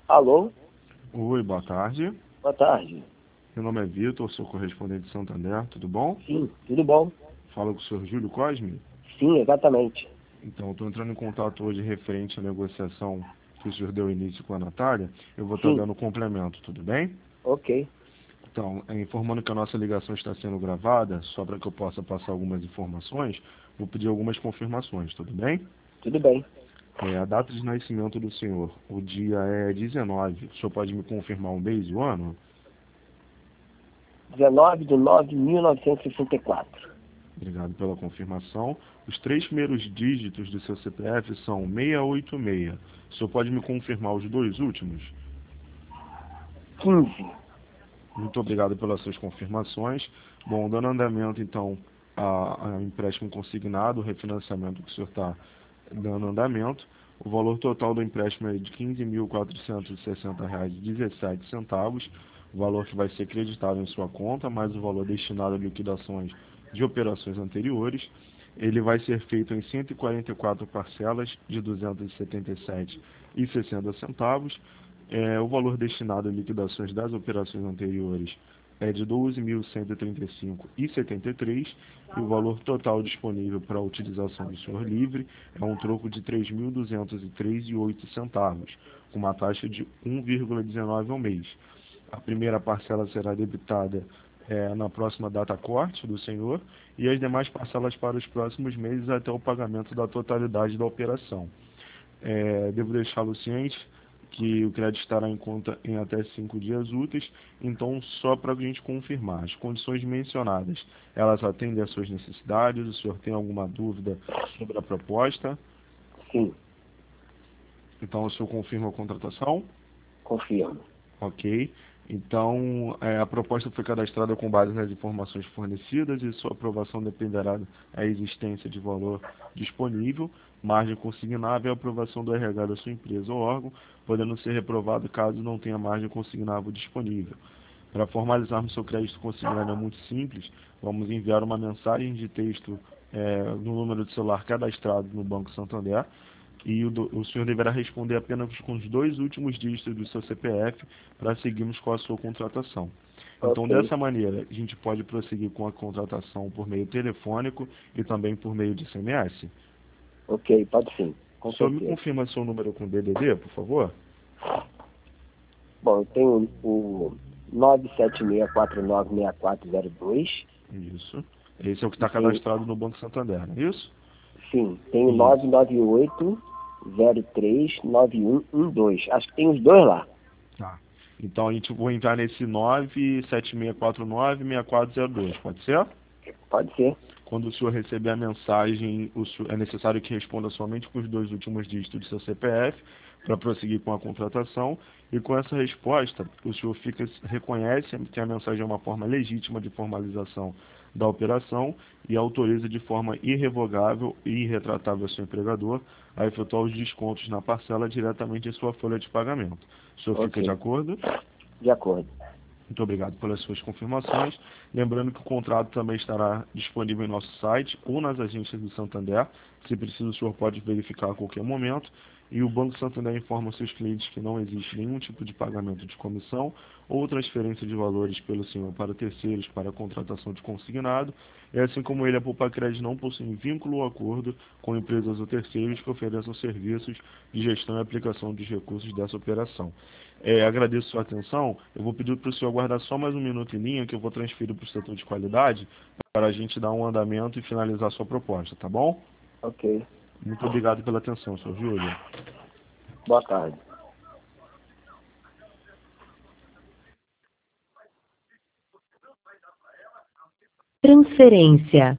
Alô? Oi, boa tarde. Boa tarde. Meu nome é Vitor, sou correspondente de Santander, tudo bom? Sim, tudo bom? Falo com o senhor Júlio Cosme. Sim, exatamente. Então, estou entrando em contato hoje referente à negociação que o senhor deu início com a Natália. Eu vou estar Sim, dando complemento, tudo bem? ok. Então, informando que a nossa ligação está sendo gravada, só para que eu possa passar algumas informações, vou pedir algumas confirmações, tudo bem? Tudo bem. A data de nascimento do senhor, o dia é 19. O senhor pode me confirmar o mês e o ano? 19/9/1964. Obrigado pela confirmação. Os 3 primeiros dígitos do seu CPF são 686. O senhor pode me confirmar os 2 últimos? 15. Muito obrigado pelas suas confirmações. Bom, dando andamento, então, a empréstimo consignado, o refinanciamento que o senhor está dando andamento, o valor total do empréstimo é de R$ 15.460,17, o valor que vai ser creditado em sua conta, mais o valor destinado a liquidações de operações anteriores. Ele vai ser feito em 144 parcelas de R$ 277,60. O valor destinado a liquidações das operações anteriores é de R$ 12.135,73 e o valor total disponível para a utilização do senhor livre é um troco de R$ 3.203,08, com uma taxa de 1,19 ao mês. A primeira parcela será debitada na próxima data corte do senhor e as demais parcelas para os próximos meses até o pagamento da totalidade da operação. Devo deixá-lo ciente que o crédito estará em conta em até 5 dias úteis, então só para a gente confirmar, as condições mencionadas, elas atendem às suas necessidades? O senhor tem alguma dúvida sobre a proposta? Sim, Então o senhor confirma a contratação? confirmo. Ok. Então, a proposta foi cadastrada com base nas informações fornecidas e sua aprovação dependerá da existência de valor disponível, margem consignável e aprovação do RH da sua empresa ou órgão, podendo ser reprovado caso não tenha margem consignável disponível. Para formalizarmos seu crédito consignado é muito simples, vamos enviar uma mensagem de texto no número de celular cadastrado no Banco Santander, e o senhor deverá responder apenas com os 2 últimos dígitos do seu CPF para seguirmos com a sua contratação. Então, Ok, dessa maneira, a gente pode prosseguir com a contratação por meio telefônico e também por meio de SMS. ok, pode sim, com O senhor me certeza. confirma seu número com DDD, por favor? Bom, eu tenho o 976496402. Isso. Esse é o que E está tenho, cadastrado no Banco Santander, não é isso? sim, tenho Isso. 998039112. Acho que tem os dois lá. Tá. Então, a gente vai entrar nesse 976496402, pode ser? Pode ser. Quando o senhor receber a mensagem, é necessário que responda somente com os 2 últimos dígitos do seu CPF para prosseguir com a contratação. E com essa resposta, o senhor reconhece que a mensagem é uma forma legítima de formalização da operação e autoriza de forma irrevogável e irretratável ao seu empregador a efetuar os descontos na parcela diretamente em sua folha de pagamento. O senhor fica de Ok, acordo? de acordo. Muito obrigado pelas suas confirmações. Lembrando que o contrato também estará disponível em nosso site ou nas agências do Santander. Se preciso, o senhor pode verificar a qualquer momento. E o Banco Santander informa seus clientes que não existe nenhum tipo de pagamento de comissão ou transferência de valores pelo senhor para terceiros para a contratação de consignado. E assim como ele, a Poupa-Crédito não possui vínculo ou acordo com empresas ou terceiros que ofereçam serviços de gestão e aplicação dos recursos dessa operação. Agradeço sua atenção. Eu vou pedir para o senhor aguardar só mais um minuto em linha, que eu vou transferir para o setor de qualidade para a gente dar um andamento e finalizar a sua proposta, tá bom? Ok, Muito obrigado pela atenção, senhor Júlio. boa tarde. Transferência.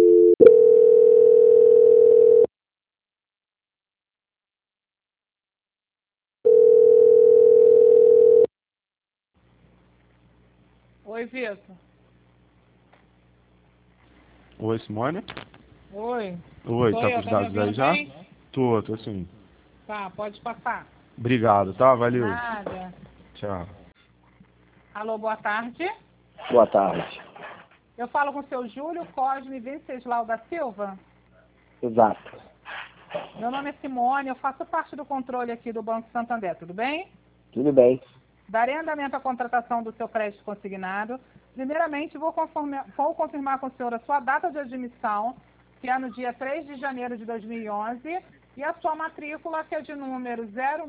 Oi, Vitor. Oi, Simone? Oi. Oi, Sou tá com eu, os tá me dados aí ouvindo já? bem? Tô sim. Tá, pode passar. Obrigado, tá? Valeu. Nada. Tchau. Alô, boa tarde. Boa tarde. Eu falo com o seu Júlio Cosme Venceslau da Silva. Exato. Meu nome é Simone, eu faço parte do controle aqui do Banco Santander, tudo bem? Tudo bem. Darei andamento à contratação do seu crédito consignado. Primeiramente, vou confirmar com o senhor a sua data de admissão, que é no dia 3 de janeiro de 2011, e a sua matrícula, que é de número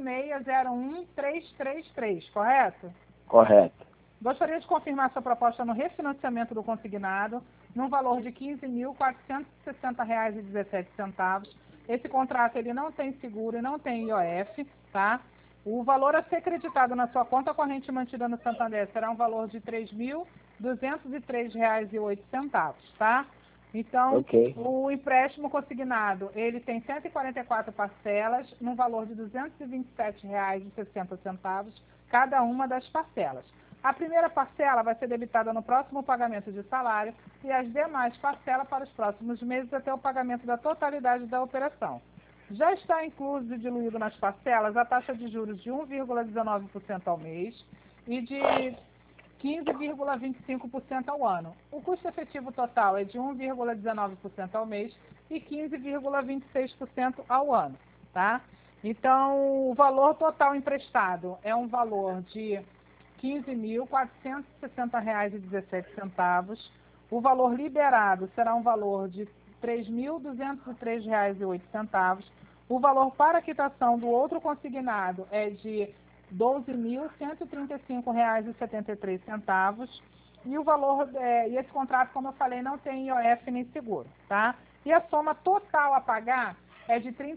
0601333, correto? Correto. Gostaria de confirmar sua proposta no refinanciamento do consignado, num valor de R$ 15.460,17. Esse contrato ele não tem seguro e não tem IOF, tá? O valor a ser creditado na sua conta corrente mantida no Santander será um valor de R$ 3.203,08, tá? Então, Ok. o empréstimo consignado, ele tem 144 parcelas, no valor de R$ 227,60, cada uma das parcelas. A primeira parcela vai ser debitada no próximo pagamento de salário e as demais parcelas para os próximos meses até o pagamento da totalidade da operação. Já está incluso e diluído nas parcelas a taxa de juros de 1,19% ao mês e de 15,25% ao ano. O custo efetivo total é de 1,19% ao mês e 15,26% ao ano, tá? Então, o valor total emprestado é um valor de R$ 15.460,17. O valor liberado será um valor de R$ 3.203,08. O valor para quitação do outro consignado é de R$ 12.135,73. E o valor, e esse contrato, como eu falei, não tem IOF nem seguro, tá? E a soma total a pagar é de R$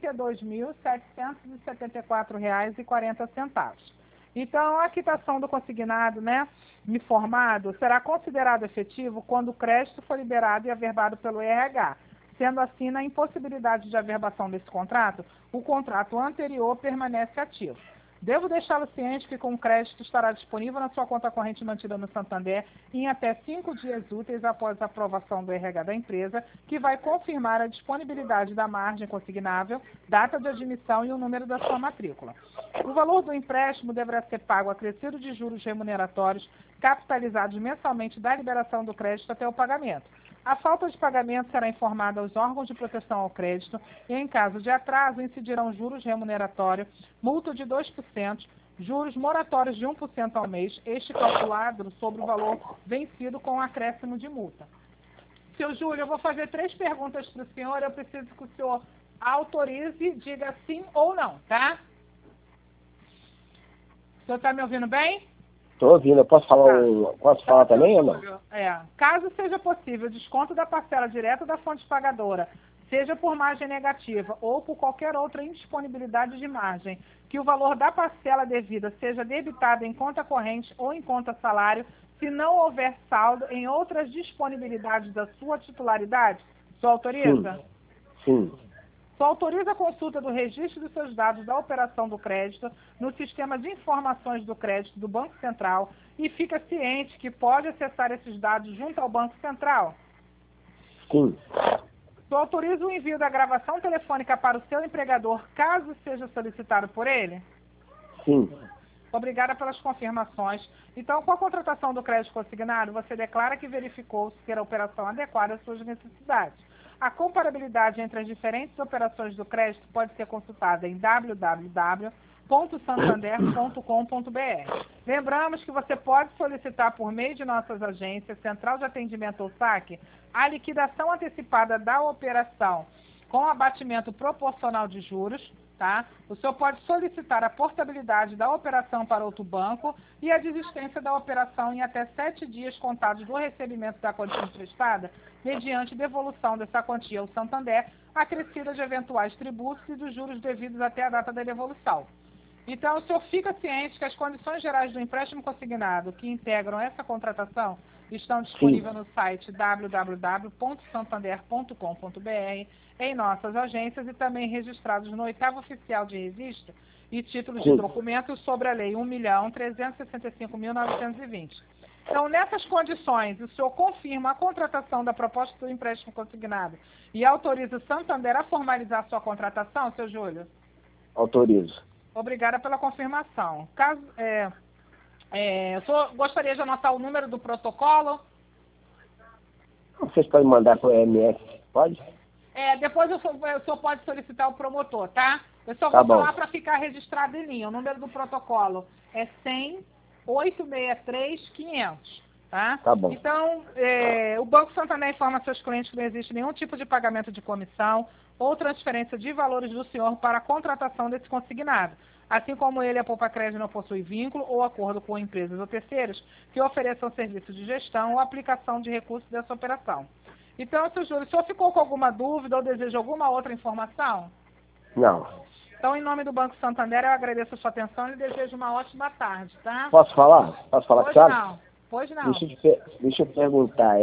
32.774,40. Então, a quitação do consignado, né, informado, será considerado efetivo quando o crédito for liberado e averbado pelo RH. Sendo assim, na impossibilidade de averbação desse contrato, o contrato anterior permanece ativo. Devo deixá-lo ciente que com o crédito estará disponível na sua conta corrente mantida no Santander em até 5 dias úteis após a aprovação do RH da empresa, que vai confirmar a disponibilidade da margem consignável, data de admissão e o número da sua matrícula. O valor do empréstimo deverá ser pago acrescido de juros remuneratórios capitalizados mensalmente da liberação do crédito até o pagamento. A falta de pagamento será informada aos órgãos de proteção ao crédito e, em caso de atraso, incidirão juros remuneratórios, multa de 2%, juros moratórios de 1% ao mês, este calculado sobre o valor vencido com acréscimo de multa. Seu Júlio, eu vou fazer 3 perguntas para o senhor, eu preciso que o senhor autorize, diga sim ou não, tá? O senhor está me ouvindo bem? Estou ouvindo. Eu posso falar, posso falar também ou não? Caso seja possível, desconto da parcela direta da fonte pagadora, seja por margem negativa ou por qualquer outra indisponibilidade de margem, que o valor da parcela devida seja debitado em conta corrente ou em conta salário, se não houver saldo em outras disponibilidades da sua titularidade, só autoriza? Sim. Só autoriza a consulta do registro dos seus dados da operação do crédito no sistema de informações do crédito do Banco Central e fica ciente que pode acessar esses dados junto ao Banco Central? Sim. Só autoriza o envio da gravação telefônica para o seu empregador, caso seja solicitado por ele? Sim. Obrigada pelas confirmações. Então, com a contratação do crédito consignado, você declara que verificou se a operação adequada às suas necessidades. A comparabilidade entre as diferentes operações do crédito pode ser consultada em www.santander.com.br. Lembramos que você pode solicitar por meio de nossas agências, Central de Atendimento ou SAC, a liquidação antecipada da operação com abatimento proporcional de juros, tá? O senhor pode solicitar a portabilidade da operação para outro banco e a desistência da operação em até 7 dias contados do recebimento da quantia emprestada, mediante devolução dessa quantia ao Santander, acrescida de eventuais tributos e dos juros devidos até a data da devolução. Então, o senhor fica ciente que as condições gerais do empréstimo consignado que integram essa contratação estão disponíveis no site www.santander.com.br, em nossas agências e também registrados no 8º Oficial de Revista e títulos de documentos sobre a Lei 1.365.920. Então, nessas condições, o senhor confirma a contratação da proposta do empréstimo consignado e autoriza o Santander a formalizar sua contratação, seu Júlio? Autorizo. Obrigada pela confirmação. Caso, o senhor gostaria de anotar o número do protocolo? Vocês podem mandar para o EMS, pode? Depois o senhor pode solicitar o promotor, tá? Eu só Tá vou bom. falar para ficar registrado em linha. O número do protocolo é 100-863-500. Tá? Tá bom. Então, o Banco Santander informa a seus clientes que não existe nenhum tipo de pagamento de comissão ou transferência de valores do senhor para a contratação desse consignado. Assim como ele, a Poupa Crédito não possui vínculo ou acordo com empresas ou terceiros que ofereçam serviços de gestão ou aplicação de recursos dessa operação. Então, seu Júlio, o senhor ficou com alguma dúvida ou deseja alguma outra informação? Não. Então, em nome do Banco Santander, eu agradeço a sua atenção e desejo uma ótima tarde, tá? Posso falar? Posso falar, Pois claro? não, pois não. Deixa eu perguntar,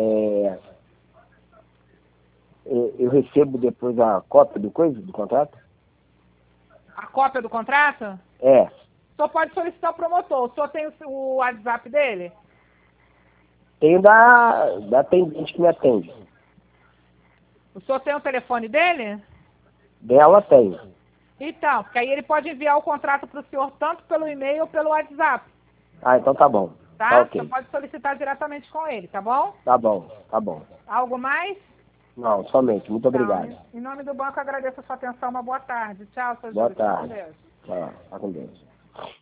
eu recebo depois a cópia do contrato? A cópia do contrato? É. O senhor pode solicitar ao promotor. O senhor tem o WhatsApp dele? Tenho da atendente que me atende. O senhor tem o telefone dele? Dela tenho. Então, porque aí ele pode enviar o contrato para o senhor tanto pelo e-mail ou pelo WhatsApp, Ah, então tá bom. tá? Tá ok. Você pode solicitar diretamente com ele, tá bom? Tá bom, tá bom. Algo mais? Não, somente. Muito Então, obrigado. em nome do banco, eu agradeço a sua atenção. Uma boa tarde. Tchau, seu Boa Júlio. Fique com tarde. Deus. Tá com Deus.